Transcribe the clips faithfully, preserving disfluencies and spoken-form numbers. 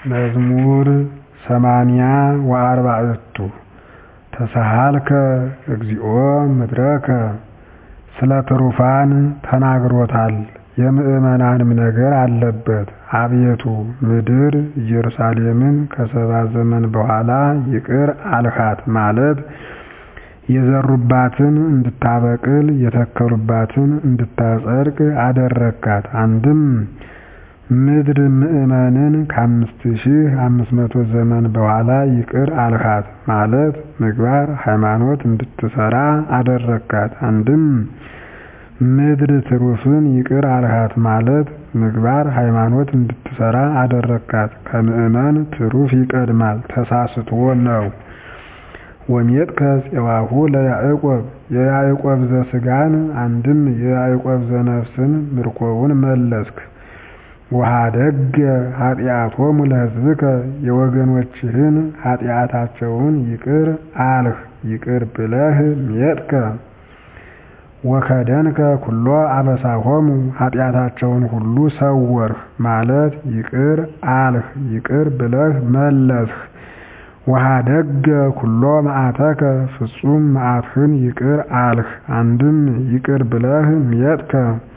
መዝሙር ሰማንያ ወአርባዕቱ ተሳሃልከ እግዚኦ ምድረከ ስለ ትሩፋን ተናግሮታል የምእመናንም ነገር አለበት። አቤቱ ምድር ኢየሩሳሌምን ከሰባ ዘመን በኋላ ይቅር አልሃት ማለት የዘሩባትን እንድታበቅል የተከሉባትን እንድታጸድቅ አደረካት። አንድም ምድር ምእመንን ከአምስት ሺህ አምስት መቶ ዘመን በኋላ ይቅር አልሃት ማለት ምግባር ሃይማኖት እንድትሰራ አደረካት። አንድም ምድር ትሩፍን ይቅር አልሃት ማለት ምግባር ሃይማኖት እንድትሰራ አደረካት። ከምእመን ትሩፍ ይቀድማል ተሳስቶ ነው። ወሜጥከ ፄዋሁ ለያዕቆብ የያዕቆብ ዘሥጋን አንድም የያዕቆብ ዘነፍስን ምርኮውን መለስክ። ወኀደገ ኃጢአቶሙ ለሕዝብከ የወገኖችህን ኃጢአታቸውን ይቅር አልህ ይቅር ብለህ ሜጥከ። ወከደንከ ኩሎ አበሳሆሙ ኃጢአታቸውን ሁሉ ሰወርህ ማለት ይቅር አልህ ይቅር ብለህ መለስህ። ወኀደገ ኩሎ መዓተከ ፍጹም መዓትህን ይቅር አልህ አንድም ይቅር ብለህ ሜጥከ።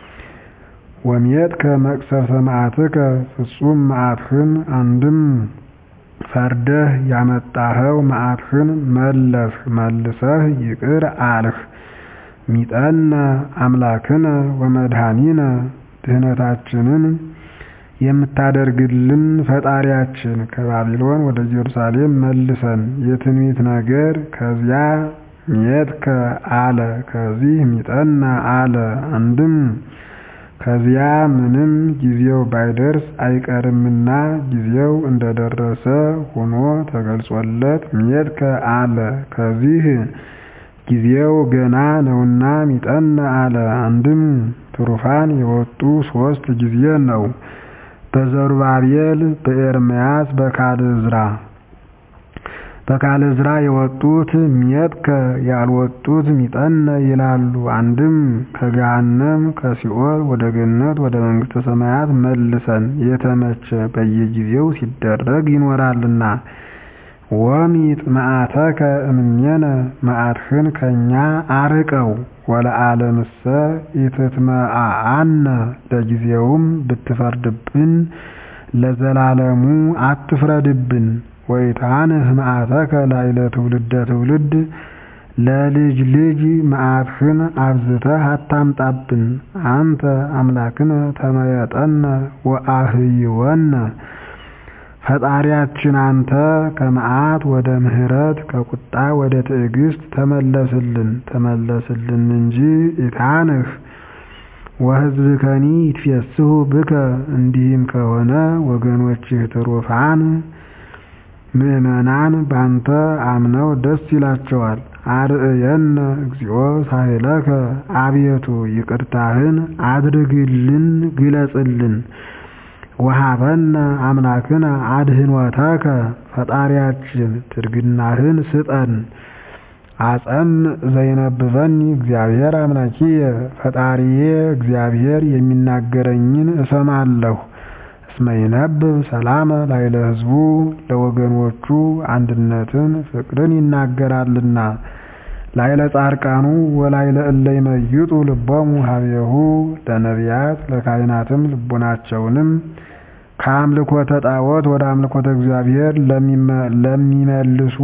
ወሜጥከ መቅሰፍተ መዓትከ ፍጹም መዓትህን አንድም ፈርደህ ያመጣኸው መዓትህን መለስህ መልሰህ ይቅር አልህ። ሚጠነ አምላክነ ወመድኃኒነ ድህነታችንን የምታደርግልን ፈጣሪያችን ከባቢሎን ወደ ኢየሩሳሌም መልሰን። የትንቢት ነገር ከዚያ ሜጥከ አለ ከዚህ ሚጠነ አለ። አንድም ከዚያ ምንም ጊዜው ባይደርስ አይቀርምና ጊዜው እንደደረሰ ሆኖ ተገልጾለት ሜጥከ አለ። ከዚህ ጊዜው ገና ነውና ሚጠነ አለ። አንድም ትሩፋን የወጡ ሶስት ጊዜ ነው። በዘሩባቤል በኤርምያስ በካልዕዝራ በካልዕዝራ የወጡት ሜጥከ ያልወጡት ሚጠነ ይላሉ። አንድም ከገሃነም ከሲኦል ወደ ገነት ወደ መንግሥተ ሰማያት መልሰን የተመቸ በየጊዜው ሲደረግ ይኖራልና። ወሚጥ መዓተከ እምኔነ መዓትህን ከኛ አርቀው። ወለዓለምሰ ኢትትመዓዓነ ለጊዜውም ብትፈርድብን ለዘላለሙ አትፍረድብን። ወኢታንህ መዓተከ ላዕለ ትውልደ ትውልድ ለልጅ ልጅ መዓትህን አብዝተህ አታምጣብን። አንተ አምላክነ ተመየጠነ ወአህይወነ ፈጣሪያችን አንተ ከመዓት ወደ ምሕረት ከቁጣ ወደ ትዕግስት ተመለስልን ተመለስልን እንጂ ኢታንህ። ወሕዝብከኒ ይትፌስሑ ብከ እንዲህም ከሆነ ወገኖችህ ትሩፋን ምእመናን ባንተ አምነው ደስ ይላቸዋል። አርእየነ እግዚኦ ሳህለከ አቤቱ ይቅርታህን አድርግልን ግለጽልን። ወሀበነ አምላክነ አድኅኖተከ ፈጣሪያችን ትርግናህን ስጠን። አጸም ዘይነብበኒ እግዚአብሔር አምላኪየ ፈጣሪዬ እግዚአብሔር የሚናገረኝን እሰማለሁ። እስመ ይነብብ ሰላመ ላዕለ ሕዝቡ ለወገኖቹ አንድነትን ፍቅርን ይናገራልና። ላዕለ ጻድቃኑ ወላዕለ እለ ይመይጡ ልቦሙ ኀቤሁ ለነቢያት ለካህናትም ልቡናቸውንም ከአምልኮተ ጣዖት ወደ አምልኮተ እግዚአብሔር ለሚመልሱ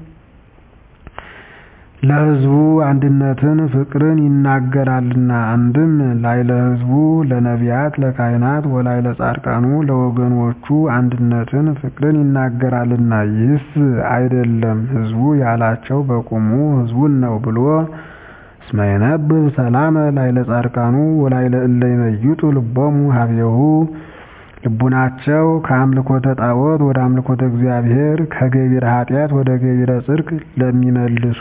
ለሕዝቡ አንድነትን ፍቅርን ይናገራልና። አንድም ላዕለ ሕዝቡ ለነቢያት ለካህናት ወላዕለ ጻድቃኑ ለወገኖቹ አንድነትን ፍቅርን ይናገራልና። ይህስ አይደለም ሕዝቡ ያላቸው በቁሙ ሕዝቡን ነው ብሎ እስመ ይነብብ ሰላመ ላዕለ ጻድቃኑ ወላዕለ እለ ይመይጡ ልቦሙ ኀቤሁ ልቡናቸው ከአምልኮተ ጣዖት ወደ አምልኮተ እግዚአብሔር ከገቢረ ኃጢአት ወደ ገቢረ ጽድቅ ለሚመልሱ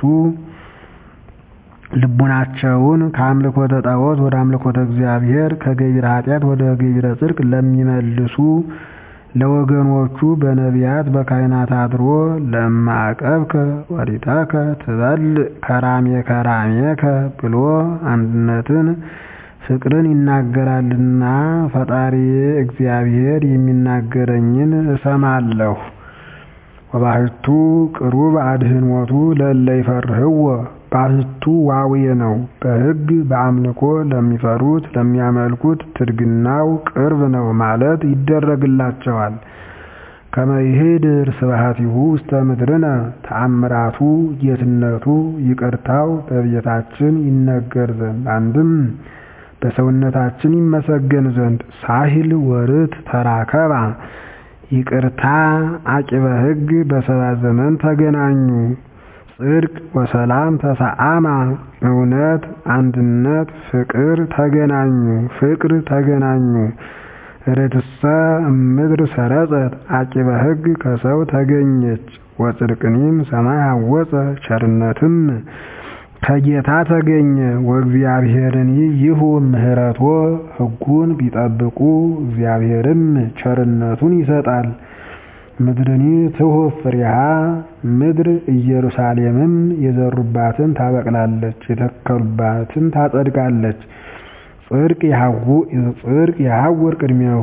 ልቡናቸውን ከአምልኮተ ጣዖት ወደ አምልኮተ እግዚአብሔር ከገቢረ ኃጢአት ወደ ገቢረ ጽድቅ ለሚመልሱ ለወገኖቹ በነቢያት በካህናት አድሮ ለማዕቀብከ ኦሪተከ ትበልዕ ከራሜከ ራሜከ ብሎ አንድነትን ፍቅርን ይናገራልና ፈጣሪዬ እግዚአብሔር የሚናገረኝን እሰማለሁ። ወባሕቱ ቅሩብ አድኅኖቱ ለእለ ይፈርህዎ ባሕቱ ዋውየ ነው። በሕግ በአምልኮ ለሚፈሩት ለሚያመልኩት ትድግናው ቅርብ ነው ማለት ይደረግላቸዋል። ከመ ይሄድር ስብሐቲሁ ውስተ ምድርነ ተአምራቱ ጌትነቱ ይቅርታው በቤታችን ይነገር ዘንድ አንድም በሰውነታችን ይመሰገን ዘንድ ሳሂል ወርት ተራከባ ይቅርታ አቂበ ሕግ በሰብአ ዘመን ተገናኙ። ጽድቅ ወሰላም ተሰአማ እውነት አንድነት ፍቅር ተገናኙ ፍቅር ተገናኙ። ርትሰ እምድር ሰረጸት አቂበ ሕግ ከሰው ተገኘች። ወጽድቅኒም ሰማይ ሐወፀ ቸርነትም ከጌታ ተገኘ። ወእግዚአብሔርኒ ይሁ ምህረቶ ሕጉን ቢጠብቁ እግዚአብሔርም ቸርነቱን ይሰጣል። ምድርኒ ትሁብ ፍሬሃ ምድር ኢየሩሳሌምም የዘሩባትን ታበቅላለች የተከሉባትን ታጸድቃለች። ጽድቅ የሐውር ቅድሜሁ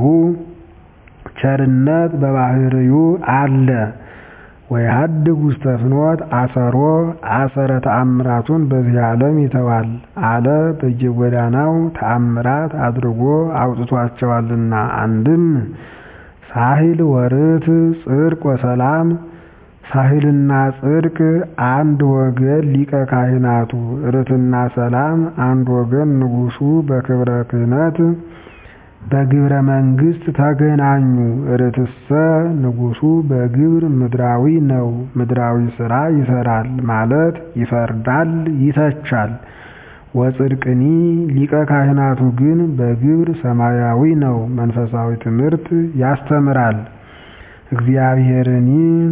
ቸርነት በባህርዩ አለ። ወይሃድግ ውስተ ፍኖት አሰሮ አሰረ ተአምራቱን በዚህ ዓለም ይተዋል አለ በየጎዳናው ተአምራት አድርጎ አውጥቷቸዋልና። አንድም ሳሂል ወርት ጽድቅ ወሰላም ሳሂልና ጽድቅ አንድ ወገን ሊቀ ካህናቱ ርትና ሰላም አንድ ወገን ንጉሱ በክብረ ክህነት በግብረ መንግስት ተገናኙ። ርትሰ ንጉሱ በግብር ምድራዊ ነው ምድራዊ ስራ ይሰራል ማለት ይፈርዳል ይተቻል። ወጽድቅኒ ሊቀ ካህናቱ ግን በግብር ሰማያዊ ነው መንፈሳዊ ትምህርት ያስተምራል። እግዚአብሔርኒ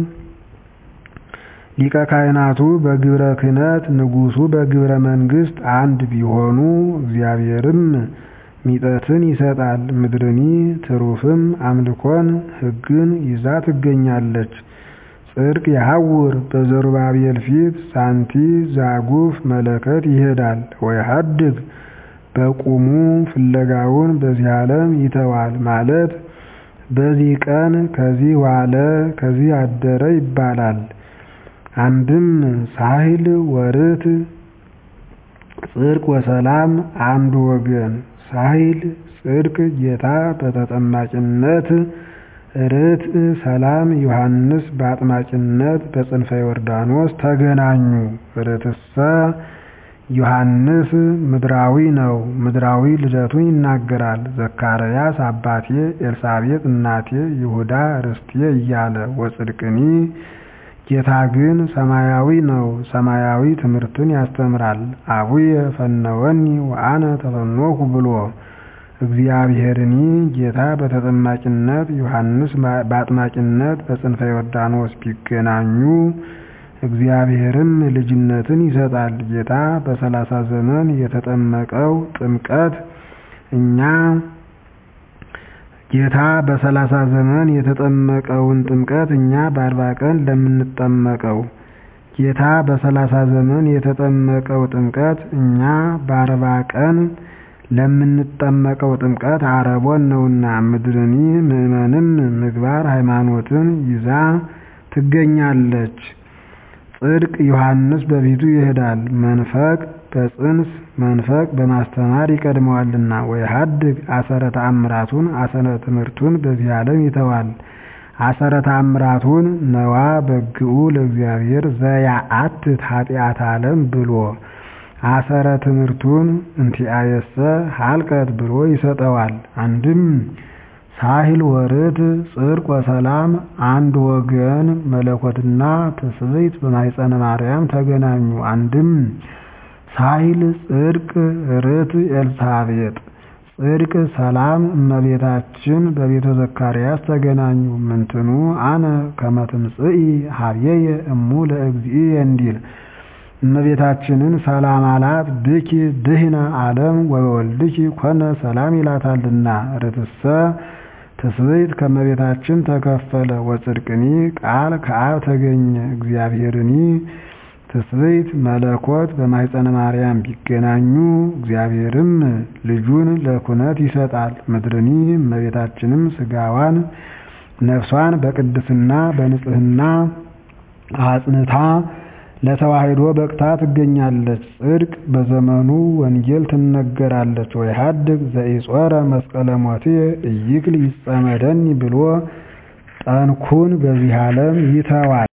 ሊቀ ካህናቱ በግብረ ክህነት ንጉሱ በግብረ መንግስት አንድ ቢሆኑ እግዚአብሔርም ሚጠትን ይሰጣል። ምድርኒ ትሩፍም አምልኮን ሕግን ይዛ ትገኛለች። ጽድቅ የሐውር በዘሩባቤል ፊት ሳንቲ ዛጉፍ መለከት ይሄዳል። ወይሃድግ በቁሙ ፍለጋውን በዚህ ዓለም ይተዋል ማለት በዚህ ቀን ከዚህ ዋለ ከዚህ አደረ ይባላል። አንድም ሳሂል ወርት ጽድቅ ወሰላም አንድ ወገን ሳሂል ጽድቅ ጌታ በተጠማቂነት ርት ሰላም ዮሐንስ በአጥማቂነት በጽንፈ ዮርዳኖስ ተገናኙ። ርትሰ ዮሐንስ ምድራዊ ነው ምድራዊ ልደቱን ይናገራል። ዘካርያስ አባቴ ኤልሳቤጥ እናቴ ይሁዳ ርስቴ እያለ። ወጽድቅኒ ጌታ ግን ሰማያዊ ነው ሰማያዊ ትምህርትን ያስተምራል። አቡየ ፈነወኒ ወአነ ተፈኖኩ ብሎ እግዚአብሔርኒ ጌታ በተጠማቂነት ዮሐንስ በአጥማቂነት በጽንፈ ዮርዳኖስ ቢገናኙ እግዚአብሔርም ልጅነትን ይሰጣል። ጌታ በሰላሳ ዘመን የተጠመቀው ጥምቀት እኛ ጌታ በሰላሳ ዘመን የተጠመቀውን ጥምቀት እኛ በአርባ ቀን ለምንጠመቀው ጌታ በሰላሳ ዘመን የተጠመቀው ጥምቀት እኛ በአርባ ቀን ለምንጠመቀው ጥምቀት አረቦን ነውና። ምድርኒ ምእመንም ምግባር ሃይማኖትን ይዛ ትገኛለች። ጽድቅ ዮሐንስ በፊቱ ይሄዳል መንፈቅ በጽንስ መንፈቅ በማስተማር ይቀድመዋልና። ወይሃድግ አሰረ ተአምራቱን አሰረ ትምህርቱን በዚህ ዓለም ይተዋል። አሰረ ተአምራቱን ነዋ በግኡ ለእግዚአብሔር ዘያአትት ኃጢአት ዓለም ብሎ አሰረ ትምህርቱን እንቲአየሰ ሀልቀት ብሎ ይሰጠዋል። አንድም ሳሂል ወርት ጽድቅ ወሰላም አንድ ወገን መለኮትና ትስብእት በማኅፀነ ማርያም ተገናኙ። አንድም ሳሂል ጽድቅ ርት ኤልሳቤጥ ጽድቅ ሰላም እመቤታችን በቤተ ዘካርያስ ተገናኙ። ምንትኑ አነ ከመ ትምጽኢ ኀቤየ እሙ ለእግዚእየ እንዲል እመቤታችንን ሰላም አላት። ብኪ ድህነ ዓለም ወወልድኪ ኮነ ሰላም ይላታልና። ርትሰ ትስብእት ከእመቤታችን ተከፈለ። ወጽድቅኒ ቃል ከአብ ተገኘ። እግዚአብሔርኒ ትስብእት መለኮት በማኅፀነ ማርያም ቢገናኙ እግዚአብሔርም ልጁን ለኩነት ይሰጣል። ምድርኒ እመቤታችንም ሥጋዋን ነፍሷን በቅድስና በንጽሕና አጽንታ ለተዋሕዶ በቅታ ትገኛለች። ጽድቅ በዘመኑ ወንጌል ትነገራለች። ወይሃድግ ዘኢጾረ መስቀለ ሞትየ ኢይክል ይጸመደኒ ብሎ ጠንኩን በዚህ ዓለም ይተዋል።